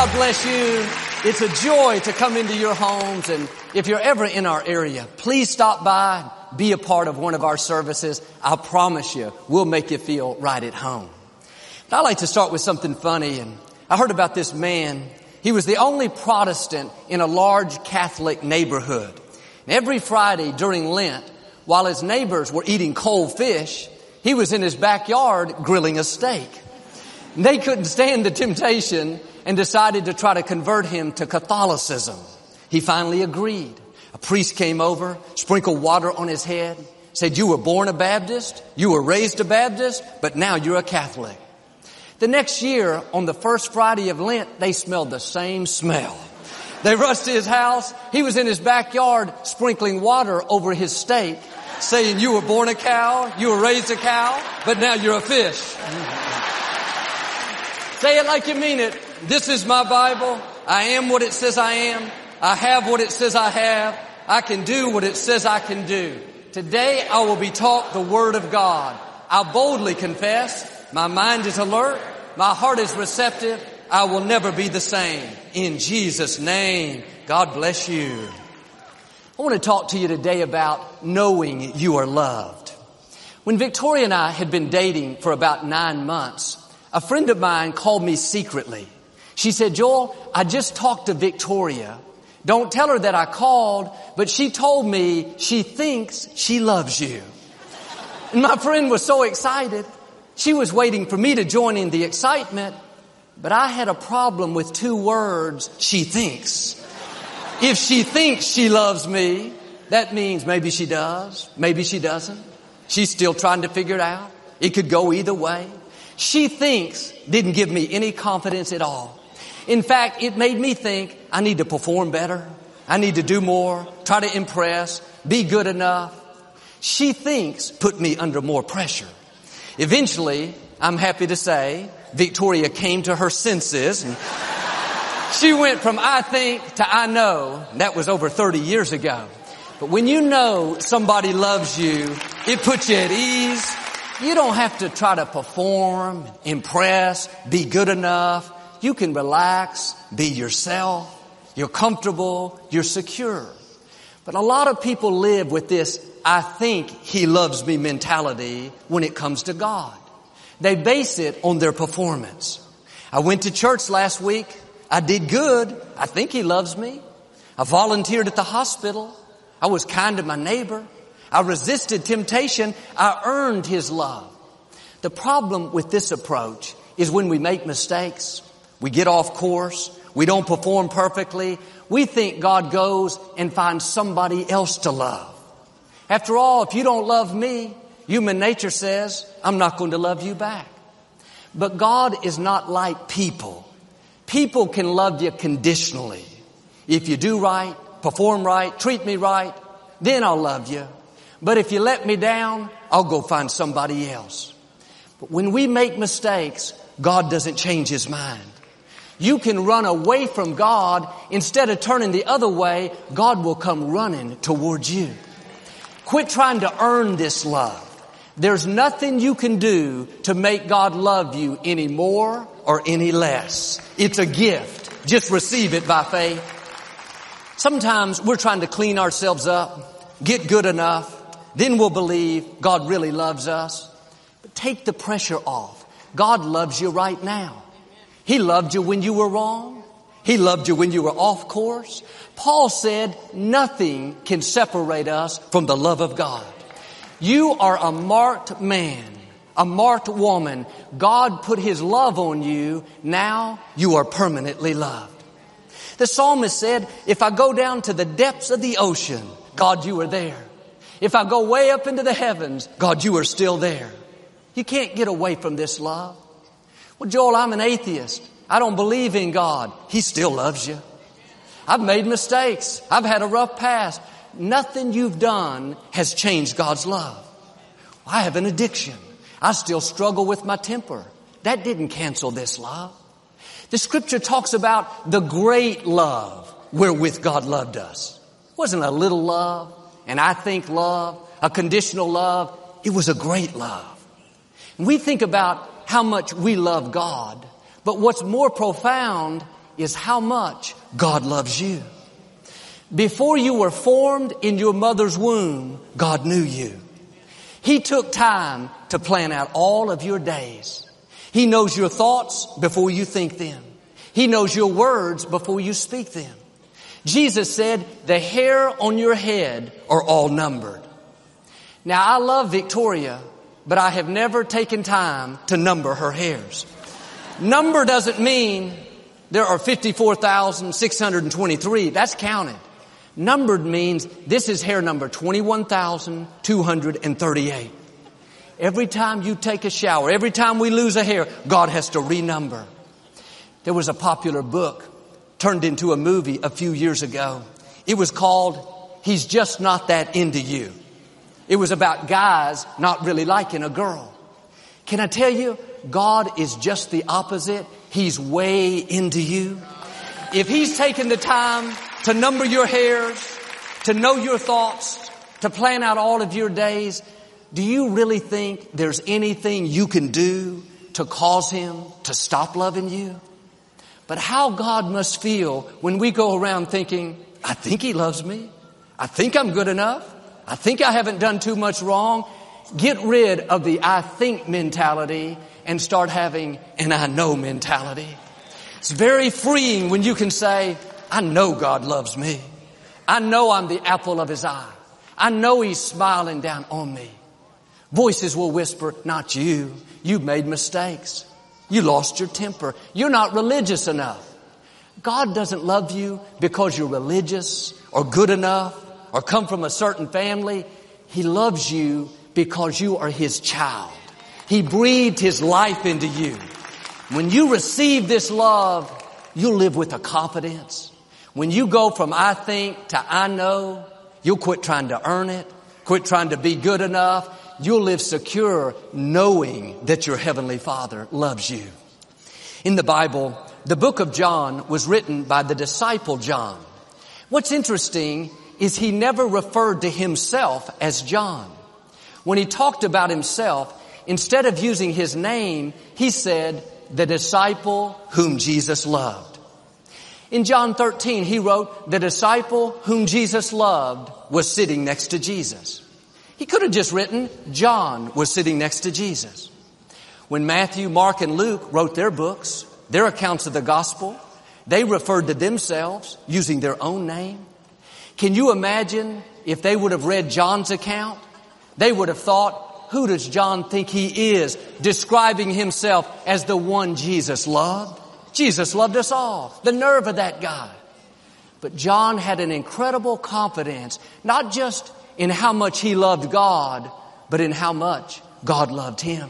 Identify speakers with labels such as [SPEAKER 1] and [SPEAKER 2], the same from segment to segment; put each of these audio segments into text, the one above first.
[SPEAKER 1] God bless you. It's a joy to come into your homes, and if you're ever in our area, please stop by, be a part of one of our services. I promise you, we'll make you feel right at home. But I like to start with something funny, and I heard about this man. He was the only Protestant in a large Catholic neighborhood. And every Friday during Lent, while his neighbors were eating cold fish, he was in his backyard grilling a steak. And they couldn't stand the temptation and decided to try to convert him to Catholicism. He finally agreed. A priest came over, sprinkled water on his head, said, "You were born a Baptist, you were raised a Baptist, but now you're a Catholic." The next year, on the first Friday of Lent, they smelled the same smell. They rushed to his house. He was in his backyard sprinkling water over his steak, saying, "You were born a cow, you were raised a cow, but now you're a fish." Say it like you mean it. This is my Bible. I am what it says I am. I have what it says I have. I can do what it says I can do. Today I will be taught the Word of God. I'll boldly confess. My mind is alert. My heart is receptive. I will never be the same. In Jesus' name, God bless you. I want to talk to you today about knowing you are loved. When Victoria and I had been dating for about 9 months, a friend of mine called me secretly. She said, "Joel, I just talked to Victoria. Don't tell her that I called, but she told me she thinks she loves you." And my friend was so excited. She was waiting for me to join in the excitement, but I had a problem with 2 words, "she thinks." If she thinks she loves me, that means maybe she does, maybe she doesn't. She's still trying to figure it out. It could go either way. "She thinks" didn't give me any confidence at all. In fact, it made me think I need to perform better. I need to do more, try to impress, be good enough. "She thinks" put me under more pressure. Eventually, I'm happy to say, Victoria came to her senses, and she went from "I think" to "I know." That was over 30 years ago. But when you know somebody loves you, it puts you at ease. You don't have to try to perform, impress, be good enough. You can relax, be yourself. You're comfortable, you're secure. But a lot of people live with this "I think he loves me" mentality when it comes to God. They base it on their performance. I went to church last week. I did good. I think he loves me. I volunteered at the hospital. I was kind to my neighbor. I resisted temptation. I earned his love. The problem with this approach is when we make mistakes, we get off course, we don't perform perfectly, we think God goes and finds somebody else to love. After all, if you don't love me, human nature says, I'm not going to love you back. But God is not like people. People can love you conditionally. If you do right, perform right, treat me right, then I'll love you. But if you let me down, I'll go find somebody else. But when we make mistakes, God doesn't change his mind. You can run away from God. Instead of turning the other way, God will come running towards you. Quit trying to earn this love. There's nothing you can do to make God love you any more or any less. It's a gift. Just receive it by faith. Sometimes we're trying to clean ourselves up, get good enough, then we'll believe God really loves us. But take the pressure off. God loves you right now. He loved you when you were wrong. He loved you when you were off course. Paul said nothing can separate us from the love of God. You are a marked man, a marked woman. God put his love on you. Now you are permanently loved. The psalmist said, if I go down to the depths of the ocean, God, you are there. If I go way up into the heavens, God, you are still there. You can't get away from this love. Well, Joel, I'm an atheist. I don't believe in God. He still loves you. I've made mistakes. I've had a rough past. Nothing you've done has changed God's love. I have an addiction. I still struggle with my temper. That didn't cancel this love. The scripture talks about the great love wherewith God loved us. It wasn't a little love, an I think love, a conditional love. It was a great love. And we think about how much we love God, but what's more profound is how much God loves you. Before you were formed in your mother's womb, God knew you. He took time to plan out all of your days. He knows your thoughts before you think them. He knows your words before you speak them. Jesus said, the hair on your head are all numbered. Now, I love Victoria, but I have never taken time to number her hairs. Number doesn't mean there are 54,623. That's counted. Numbered means this is hair number 21,238. Every time you take a shower, every time we lose a hair, God has to renumber. There was a popular book turned into a movie a few years ago. It was called He's Just Not That Into You. It was about guys not really liking a girl. Can I tell you, God is just the opposite. He's way into you. If He's taken the time to number your hairs, to know your thoughts, to plan out all of your days, do you really think there's anything you can do to cause Him to stop loving you? But how God must feel when we go around thinking, I think He loves me. I think I'm good enough. I think I haven't done too much wrong. Get rid of the I think mentality and start having an I know mentality. It's very freeing when you can say, I know God loves me. I know I'm the apple of His eye. I know He's smiling down on me. Voices will whisper, not you. You've made mistakes. You lost your temper. You're not religious enough. God doesn't love you because you're religious or good enough or come from a certain family. He loves you because you are His child. He breathed His life into you. When you receive this love, you'll live with a confidence. When you go from I think to I know, you'll quit trying to earn it, quit trying to be good enough. You'll live secure knowing that your Heavenly Father loves you. In the Bible, the book of John was written by the disciple John. What's interesting is he never referred to himself as John. When he talked about himself, instead of using his name, he said, the disciple whom Jesus loved. In John 13, he wrote, the disciple whom Jesus loved was sitting next to Jesus. He could have just written, John was sitting next to Jesus. When Matthew, Mark, and Luke wrote their books, their accounts of the gospel, they referred to themselves using their own name. Can you imagine if they would have read John's account? They would have thought, who does John think he is, describing himself as the one Jesus loved? Jesus loved us all. The nerve of that guy. But John had an incredible confidence, not just in how much he loved God, but in how much God loved him.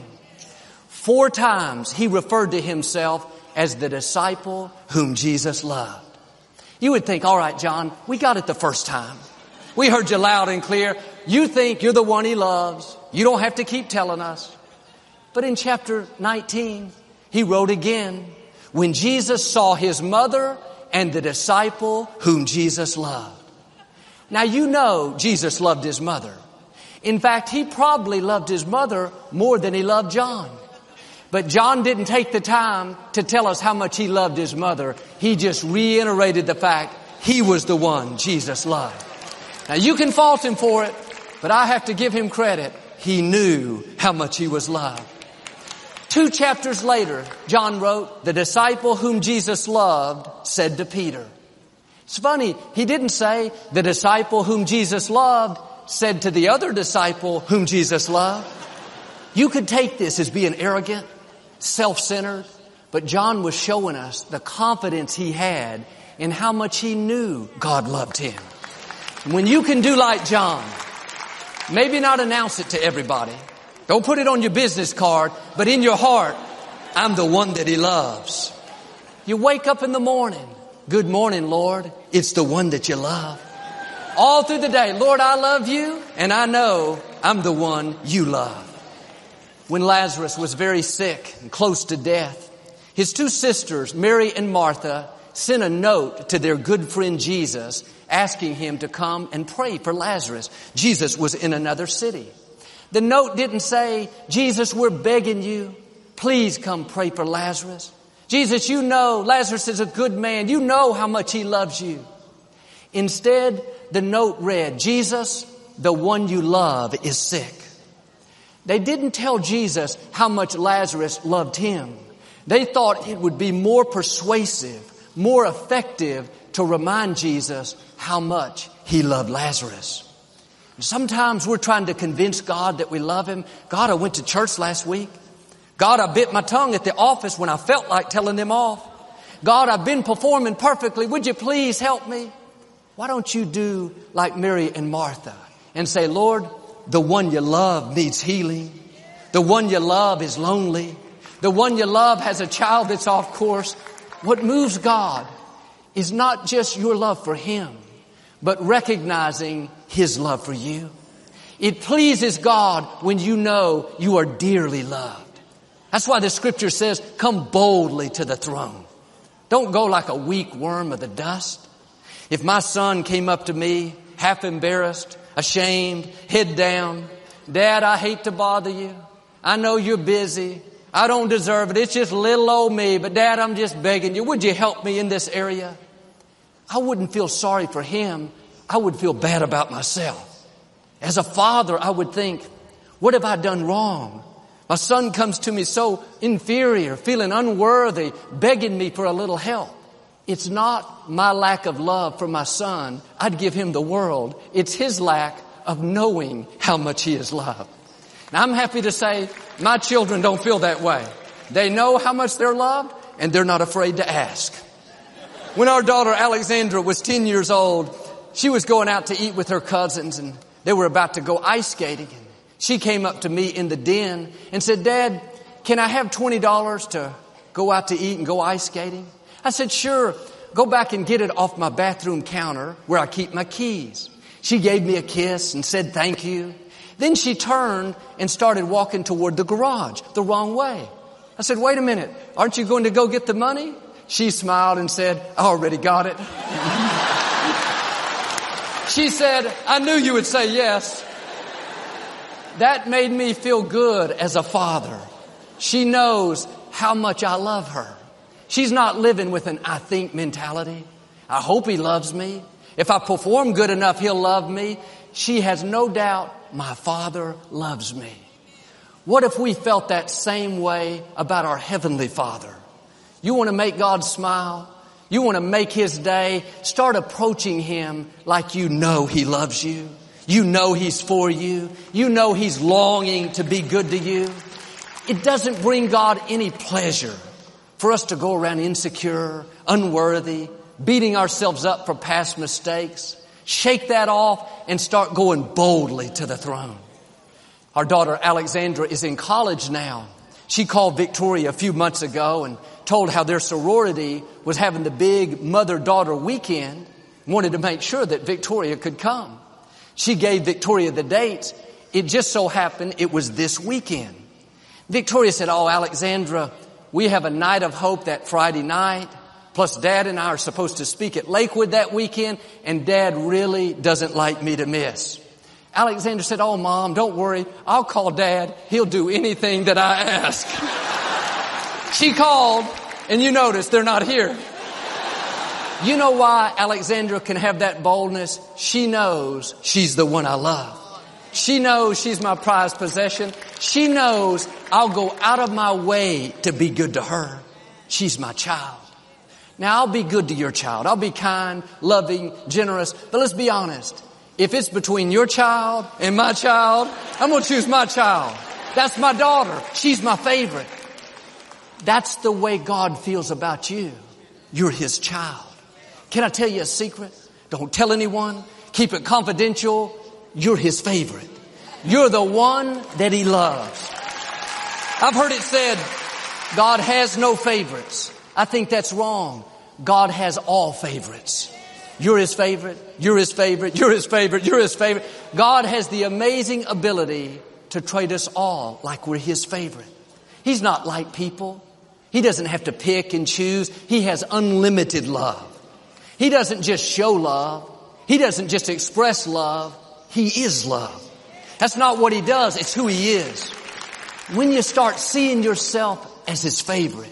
[SPEAKER 1] 4 times he referred to himself as the disciple whom Jesus loved. You would think, all right, John, we got it the first time. We heard you loud and clear. You think you're the one He loves. You don't have to keep telling us. But in chapter 19, he wrote again, when Jesus saw His mother and the disciple whom Jesus loved. Now you know Jesus loved His mother. In fact, He probably loved His mother more than He loved John. But John didn't take the time to tell us how much he loved his mother. He just reiterated the fact he was the one Jesus loved. Now you can fault him for it, but I have to give him credit. He knew how much he was loved. 2 chapters later, John wrote, the disciple whom Jesus loved said to Peter. It's funny, he didn't say the disciple whom Jesus loved said to the other disciple whom Jesus loved. You could take this as being arrogant, self-centered, but John was showing us the confidence he had in how much he knew God loved him. When you can do like John, maybe not announce it to everybody. Don't put it on your business card, but in your heart, I'm the one that He loves. You wake up in the morning. Good morning, Lord. It's the one that you love. All through the day, Lord, I love you, and I know I'm the one you love. When Lazarus was very sick and close to death, his 2 sisters, Mary and Martha, sent a note to their good friend Jesus asking him to come and pray for Lazarus. Jesus was in another city. The note didn't say, Jesus, we're begging you, please come pray for Lazarus. Jesus, you know Lazarus is a good man. You know how much he loves you. Instead, the note read, Jesus, the one you love is sick. They didn't tell Jesus how much Lazarus loved him. They thought it would be more persuasive, more effective to remind Jesus how much he loved Lazarus. Sometimes we're trying to convince God that we love him. God, I went to church last week. God, I bit my tongue at the office when I felt like telling them off. God, I've been performing perfectly. Would you please help me? Why don't you do like Mary and Martha and say, Lord, the one you love needs healing. The one you love is lonely. The one you love has a child that's off course. What moves God is not just your love for him, but recognizing his love for you. It pleases God when you know you are dearly loved. That's why the scripture says, come boldly to the throne. Don't go like a weak worm of the dust. If my son came up to me, half embarrassed, ashamed, head down, Dad, I hate to bother you. I know you're busy. I don't deserve it. It's just little old me. But Dad, I'm just begging you. Would you help me in this area? I wouldn't feel sorry for him. I would feel bad about myself. As a father, I would think, what have I done wrong? My son comes to me so inferior, feeling unworthy, begging me for a little help. It's not my lack of love for my son. I'd give him the world. It's his lack of knowing how much he is loved. And I'm happy to say my children don't feel that way. They know how much they're loved, and they're not afraid to ask. When our daughter Alexandra was 10 years old, she was going out to eat with her cousins, and they were about to go ice skating. And she came up to me in the den and said, Dad, can I have $20 to go out to eat and go ice skating? I said, sure. Go back and get it off my bathroom counter where I keep my keys. She gave me a kiss and said thank you. Then she turned and started walking toward the garage the wrong way. I said, wait a minute. Aren't you going to go get the money? She smiled and said, I already got it. She said, I knew you would say yes. That made me feel good as a father. She knows how much I love her. She's not living with an I think mentality. I hope he loves me. If I perform good enough, he'll love me. She has no doubt my Father loves me. What if we felt that same way about our Heavenly Father? You want to make God smile? You want to make his day? Start approaching him like you know he loves you. You know he's for you. You know he's longing to be good to you. It doesn't bring God any pleasure for us to go around insecure, unworthy, beating ourselves up for past mistakes. Shake that off and start going boldly to the throne. Our daughter Alexandra is in college now. She called Victoria a few months ago and told how their sorority was having the big mother-daughter weekend, wanted to make sure that Victoria could come. She gave Victoria the dates. It just so happened it was this weekend. Victoria said, oh, Alexandra, we have a night of hope that Friday night. Plus, Dad and I are supposed to speak at Lakewood that weekend, and Dad really doesn't like me to miss. Alexandra said, oh, Mom, don't worry. I'll call Dad. He'll do anything that I ask. She called, and you notice they're not here. You know why Alexandra can have that boldness? She knows she's the one I love. She knows she's my prized possession. She knows I'll go out of my way to be good to her. She's my child. Now, I'll be good to your child. I'll be kind, loving, generous. But let's be honest. If it's between your child and my child, I'm going to choose my child. That's my daughter. She's my favorite. That's the way God feels about you. You're his child. Can I tell you a secret? Don't tell anyone. Keep it confidential. You're his favorite. You're the one that he loves. I've heard it said, God has no favorites. I think that's wrong. God has all favorites. You're his favorite. You're his favorite. You're his favorite. You're his favorite. God has the amazing ability to treat us all like we're his favorite. He's not like people. He doesn't have to pick and choose. He has unlimited love. He doesn't just show love. He doesn't just express love. He is love. That's not what he does. It's who he is. When you start seeing yourself as his favorite,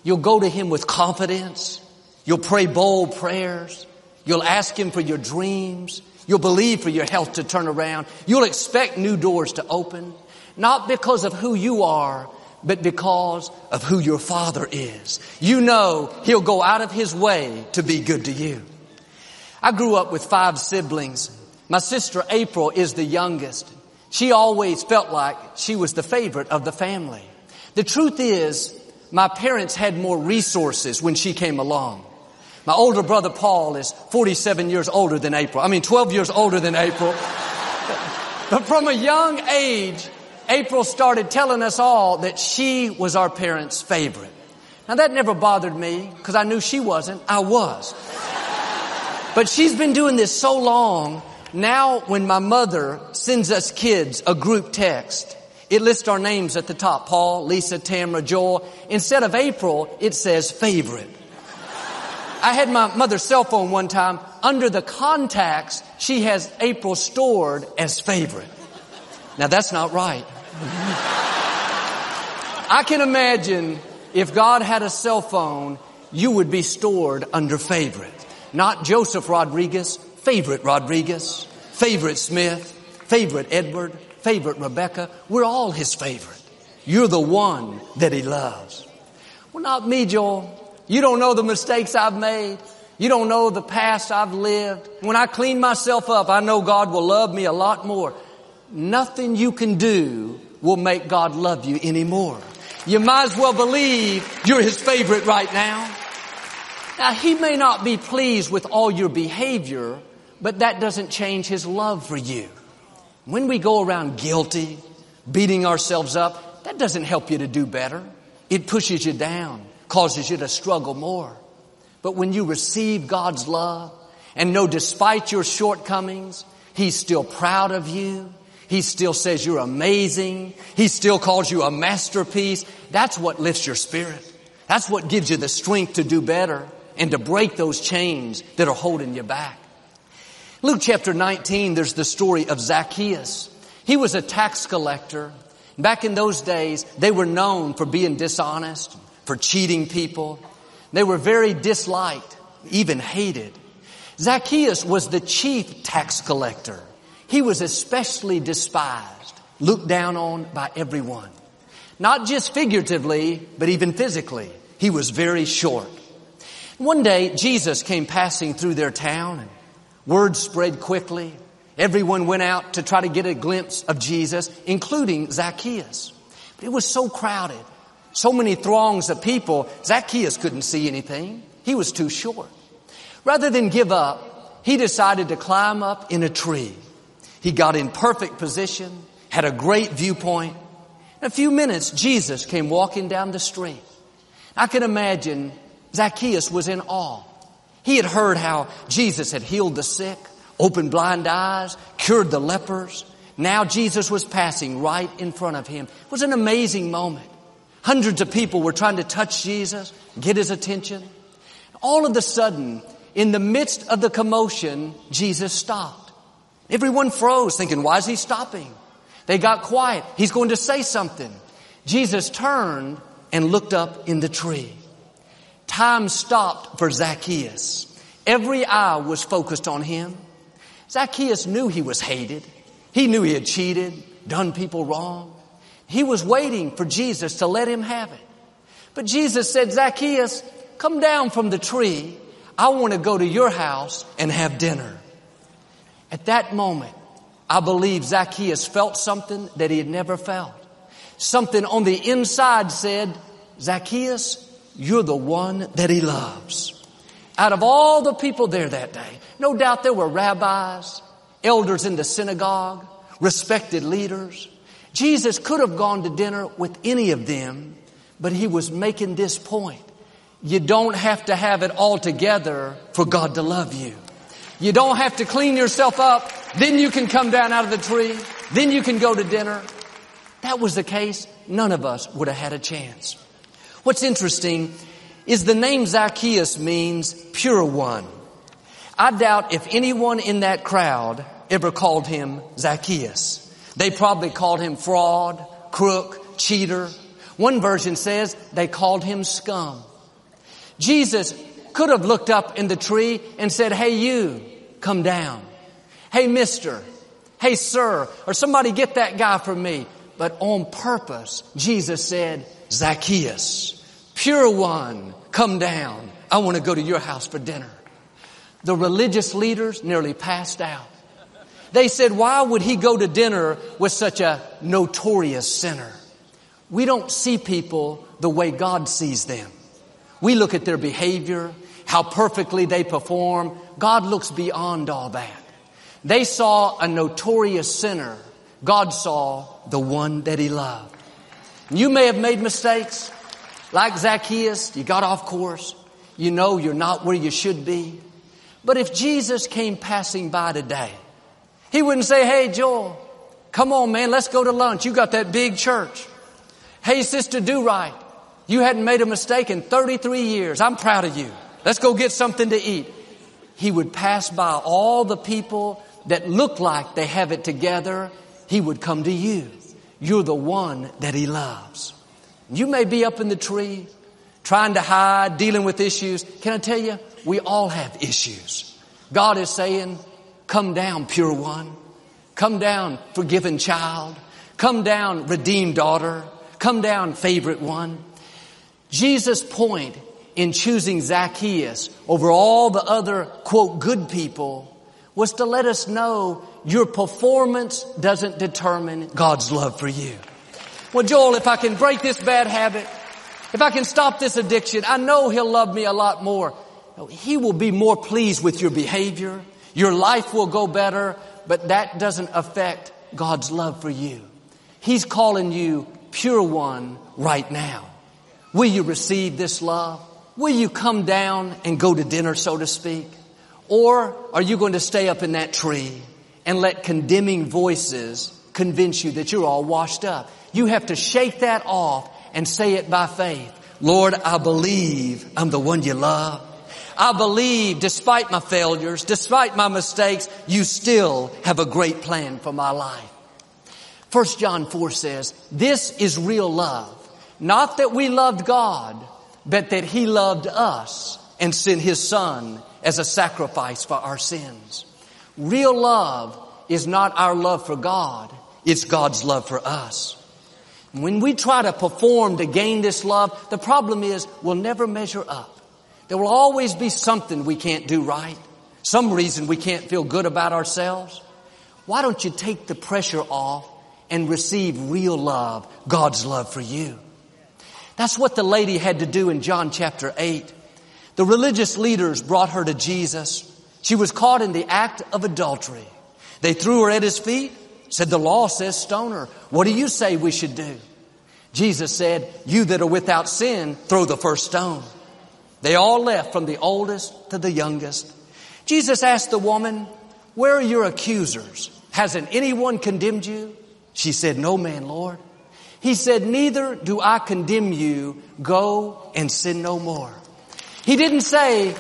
[SPEAKER 1] You'll go to Him with confidence. You'll pray bold prayers. You'll ask Him for your dreams. You'll believe for your health to turn around. You'll expect new doors to open, not because of who you are, but because of who your Father is. You know He'll go out of His way to be good to you. I grew up with 5 siblings. My sister April is the youngest. She always felt like she was the favorite of the family. The truth is, my parents had more resources when she came along. My older brother Paul is 47 years older than April. 12 years older than April. But from a young age, April started telling us all that she was our parents' favorite. Now that never bothered me because I knew she wasn't. I was. But she's been doing this so long. Now when my mother sends us kids a group text, it lists our names at the top. Paul, Lisa, Tamara, Joel. Instead of April, it says favorite. I had my mother's cell phone one time. Under the contacts, she has April stored as favorite. Now that's not right. I can imagine if God had a cell phone, you would be stored under favorite. Not Joseph Rodriguez, favorite Rodriguez, favorite Smith, favorite Edward, favorite Rebecca. We're all His favorite. You're the one that He loves. Well, not me, Joel. You don't know the mistakes I've made. You don't know the past I've lived. When I clean myself up, I know God will love me a lot more. Nothing you can do will make God love you anymore. You might as well believe you're His favorite right now. Now, He may not be pleased with all your behavior, but that doesn't change His love for you. When we go around guilty, beating ourselves up, that doesn't help you to do better. It pushes you down, causes you to struggle more. But when you receive God's love and know despite your shortcomings, He's still proud of you. He still says you're amazing. He still calls you a masterpiece. That's what lifts your spirit. That's what gives you the strength to do better and to break those chains that are holding you back. Luke chapter 19, there's the story of Zacchaeus. He was a tax collector. Back in those days, they were known for being dishonest, for cheating people. They were very disliked, even hated. Zacchaeus was the chief tax collector. He was especially despised, looked down on by everyone. Not just figuratively, but even physically. He was very short. One day, Jesus came passing through their town, and word spread quickly. Everyone went out to try to get a glimpse of Jesus, including Zacchaeus. But it was so crowded, so many throngs of people, Zacchaeus couldn't see anything. He was too short. Rather than give up, he decided to climb up in a tree. He got in perfect position, had a great viewpoint. In a few minutes, Jesus came walking down the street. I can imagine Zacchaeus was in awe. He had heard how Jesus had healed the sick, opened blind eyes, cured the lepers. Now Jesus was passing right in front of him. It was an amazing moment. Hundreds of people were trying to touch Jesus, get His attention. All of a sudden, in the midst of the commotion, Jesus stopped. Everyone froze, thinking, why is He stopping? They got quiet. He's going to say something. Jesus turned and looked up in the tree. Time stopped for Zacchaeus. Every eye was focused on him. Zacchaeus knew he was hated. He knew he had cheated, done people wrong. He was waiting for Jesus to let him have it. But Jesus said, Zacchaeus, come down from the tree. I want to go to your house and have dinner. At that moment, I believe Zacchaeus felt something that he had never felt. Something on the inside said, Zacchaeus, you're the one that He loves. Out of all the people there that day, no doubt there were rabbis, elders in the synagogue, respected leaders. Jesus could have gone to dinner with any of them, but He was making this point. You don't have to have it all together for God to love you. You don't have to clean yourself up. Then you can come down out of the tree. Then you can go to dinner. That was the case. None of us would have had a chance. What's interesting is the name Zacchaeus means pure one. I doubt if anyone in that crowd ever called him Zacchaeus. They probably called him fraud, crook, cheater. One version says they called him scum. Jesus could have looked up in the tree and said, hey, you, come down. Hey, mister. Hey, sir. Or somebody get that guy for me. But on purpose, Jesus said, Zacchaeus, pure one, come down. I want to go to your house for dinner. The religious leaders nearly passed out. They said, why would he go to dinner with such a notorious sinner? We don't see people the way God sees them. We look at their behavior, how perfectly they perform. God looks beyond all that. They saw a notorious sinner. God saw the one that he loved. You may have made mistakes. Like Zacchaeus, you got off course. You know you're not where you should be. But if Jesus came passing by today, he wouldn't say, hey, Joel, come on, man, let's go to lunch. You got that big church. Hey, Sister Do Right, you hadn't made a mistake in 33 years. I'm proud of you. Let's go get something to eat. He would pass by all the people that look like they have it together. He would come to you. You're the one that he loves. You may be up in the tree, trying to hide, dealing with issues. Can I tell you, we all have issues. God is saying, come down, pure one. Come down, forgiven child. Come down, redeemed daughter. Come down, favorite one. Jesus' point in choosing Zacchaeus over all the other, quote, good people was to let us know your performance doesn't determine God's love for you. Well, Joel, if I can break this bad habit, if I can stop this addiction, I know he'll love me a lot more. No, he will be more pleased with your behavior. Your life will go better, but that doesn't affect God's love for you. He's calling you pure one right now. Will you receive this love? Will you come down and go to dinner, so to speak? Or are you going to stay up in that tree and let condemning voices convince you that you're all washed up? You have to shake that off and say it by faith. Lord, I believe I'm the one you love. I believe despite my failures, despite my mistakes, you still have a great plan for my life. 1 John 4 says, this is real love. Not that we loved God, but that he loved us and sent his son as a sacrifice for our sins. Real love is not our love for God. It's God's love for us. When we try to perform to gain this love, the problem is we'll never measure up. There will always be something we can't do right. Some reason we can't feel good about ourselves. Why don't you take the pressure off and receive real love, God's love for you? That's what the lady had to do in John chapter 8. The religious leaders brought her to Jesus. She was caught in the act of adultery. They threw her at his feet, said, the law says stone her. What do you say we should do? Jesus said, you that are without sin, throw the first stone. They all left from the oldest to the youngest. Jesus asked the woman, where are your accusers? Hasn't anyone condemned you? She said, no man, Lord. He said, neither do I condemn you. Go and sin no more. He didn't say,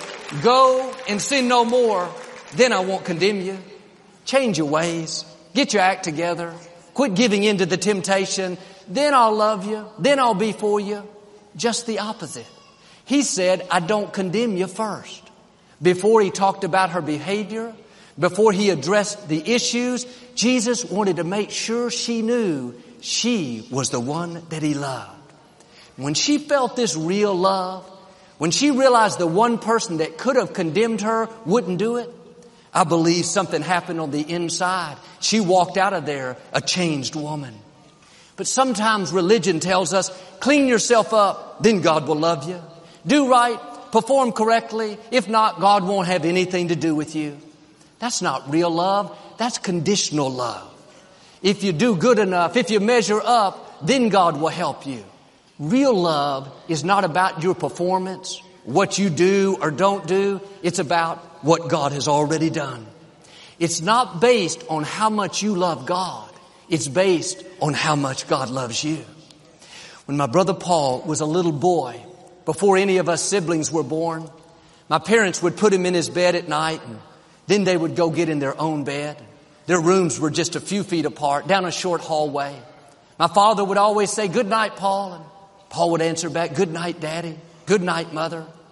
[SPEAKER 1] go and sin no more, then I won't condemn you. Change your ways. Get your act together. Quit giving in to the temptation. Then I'll love you. Then I'll be for you. Just the opposite. He said, I don't condemn you first. Before he talked about her behavior, before he addressed the issues, Jesus wanted to make sure she knew she was the one that he loved. When she felt this real love, when she realized the one person that could have condemned her wouldn't do it, I believe something happened on the inside. She walked out of there a changed woman. But sometimes religion tells us, clean yourself up, then God will love you. Do right, perform correctly. If not, God won't have anything to do with you. That's not real love. That's conditional love. If you do good enough, if you measure up, then God will help you. Real love is not about your performance, what you do or don't do. It's about what God has already done. It's not based on how much you love God. It's based on how much God loves you. When my brother Paul was a little boy, before any of us siblings were born, my parents would put him in his bed at night, and then they would go get in their own bed. Their rooms were just a few feet apart, down a short hallway. My father would always say, good night, Paul. And Paul would answer back, good night, Daddy. Good night, Mother.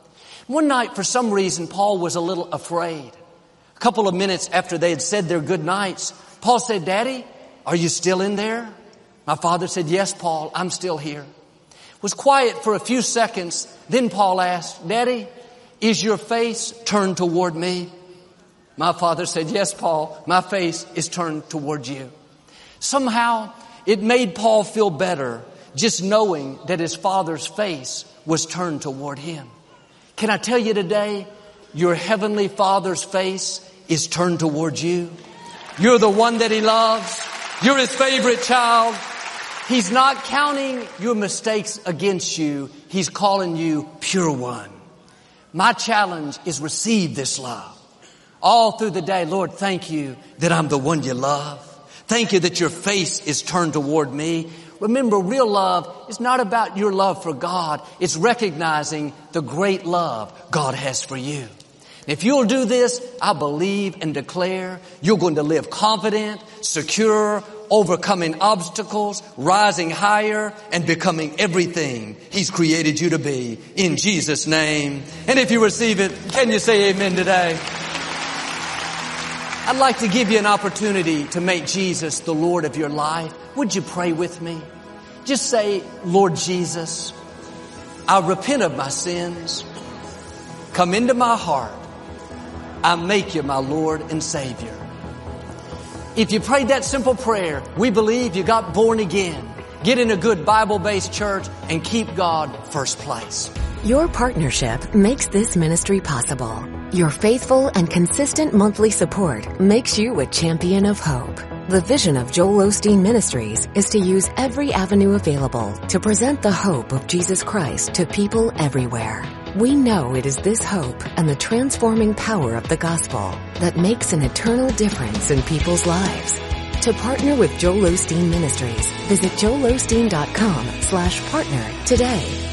[SPEAKER 1] One night, for some reason, Paul was a little afraid. A couple of minutes after they had said their good nights, Paul said, "Daddy, are you still in there?" My father said, "Yes, Paul, I'm still here." It was quiet for a few seconds. Then Paul asked, "Daddy, is your face turned toward me?" My father said, "Yes, Paul, my face is turned toward you." Somehow, it made Paul feel better just knowing that his father's face was turned toward him. Can I tell you today, your heavenly Father's face is turned towards you. You're the one that He loves. You're His favorite child. He's not counting your mistakes against you. He's calling you pure one. My challenge is receive this love. All through the day, Lord, thank you that I'm the one you love. Thank you that your face is turned toward me. Remember, real love is not about your love for God. It's recognizing the great love God has for you. If you'll do this, I believe and declare you're going to live confident, secure, overcoming obstacles, rising higher, and becoming everything He's created you to be. In Jesus' name. And if you receive it, can you say amen today? I'd like to give you an opportunity to make Jesus the Lord of your life. Would you pray with me? Just say, "Lord Jesus, I repent of my sins. Come into my heart. I make you my Lord and Savior." If you prayed that simple prayer, we believe you got born again. Get in a good Bible-based church and keep God first place.
[SPEAKER 2] Your partnership makes this ministry possible. Your faithful and consistent monthly support makes you a champion of hope. The vision of Joel Osteen Ministries is to use every avenue available to present the hope of Jesus Christ to people everywhere. We know it is this hope and the transforming power of the gospel that makes an eternal difference in people's lives. To partner with Joel Osteen Ministries, visit joelosteen.com/partner today.